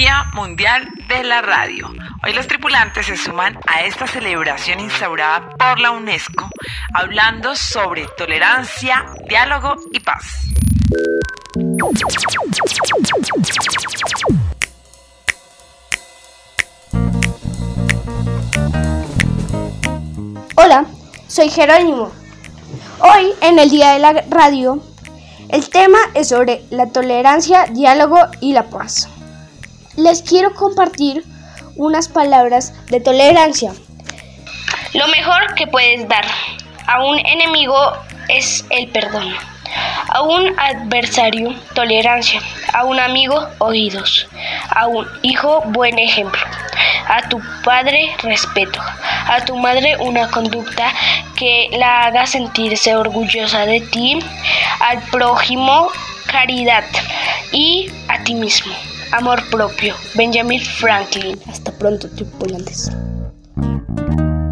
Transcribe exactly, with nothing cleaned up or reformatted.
Día Mundial de la Radio. Hoy los tripulantes se suman a esta celebración instaurada por la UNESCO, hablando sobre tolerancia, diálogo y paz. Hola, soy Jerónimo. Hoy, en el Día de la Radio, el tema es sobre la tolerancia, diálogo y la paz. Les quiero compartir unas palabras de tolerancia. Lo mejor que puedes dar a un enemigo es el perdón. A un adversario, tolerancia. A un amigo, oídos. A un hijo, buen ejemplo. A tu padre, respeto. A tu madre, una conducta que la haga sentirse orgullosa de ti. Al prójimo, caridad. Y a ti mismo, amor propio. Benjamin Franklin. Hasta pronto, tripulantes.